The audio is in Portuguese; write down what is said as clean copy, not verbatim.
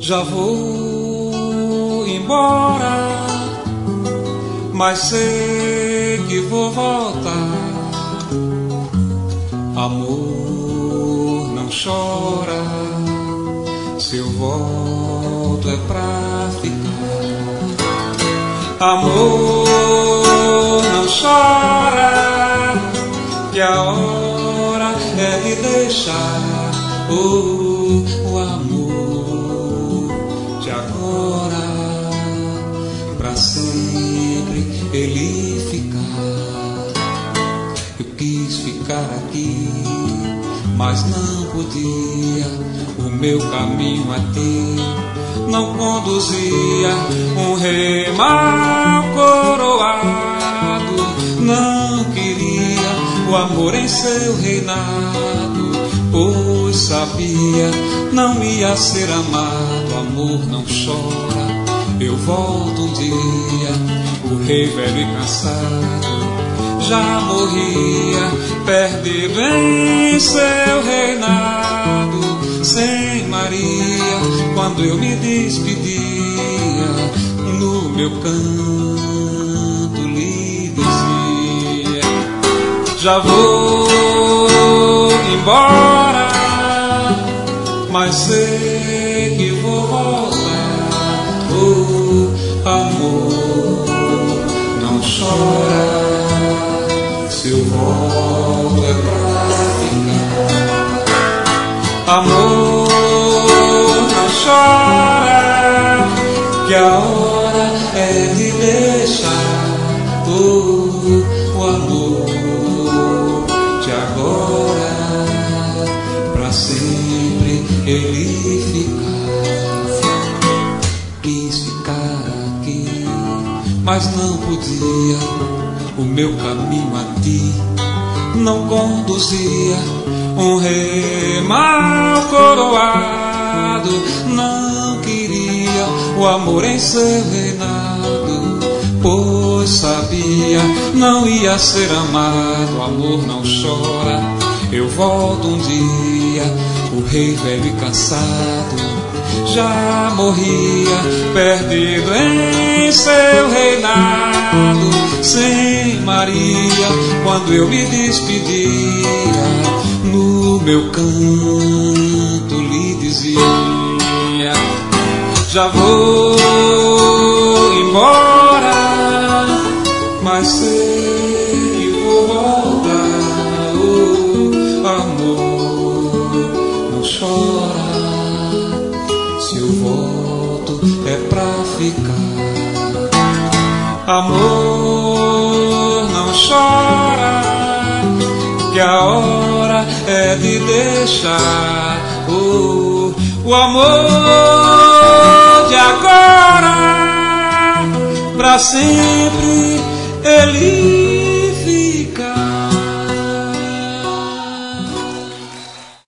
Já vou embora, mas sei que vou voltar. Amor, não chora, se eu volto é pra ficar. Amor, não chora, que a hora é de deixar o amor de agora, pra sempre ele ficar. Eu quis ficar aqui, mas não podia. O meu caminho a ti não conduzia. Um rei mal coroado não queria o amor em seu reinado, pois sabia não ia ser amado. Amor, não chora, eu volto um dia. O rei velho e cansado já morria, perdido em seu reinado. Sem Maria, quando eu me despedia, no meu canto lhe dizia: já vou embora, mas sei que vou voltar. Oh, amor, não chora, se eu volto é pra ficar. Amor, não chora, que a hora é de deixar o amor de agora, pra sempre ele ficar. Quis ficar aqui, mas não podia. O meu caminho a ti não conduzia. Um rei mal coroado não queria o amor em seu reinado, pois sabia não ia ser amado. Amor, não chora, eu volto um dia. O rei velho e cansado já morria, perdido em seu reinado. Sem Maria, quando eu me despedia, no meu canto lhe dizia: já vou embora, mas sei que vou voltar. Oh, amor, não chora, se eu volto é pra ficar. Amor, não chora, que a hora é de deixar o amor de agora, pra sempre ele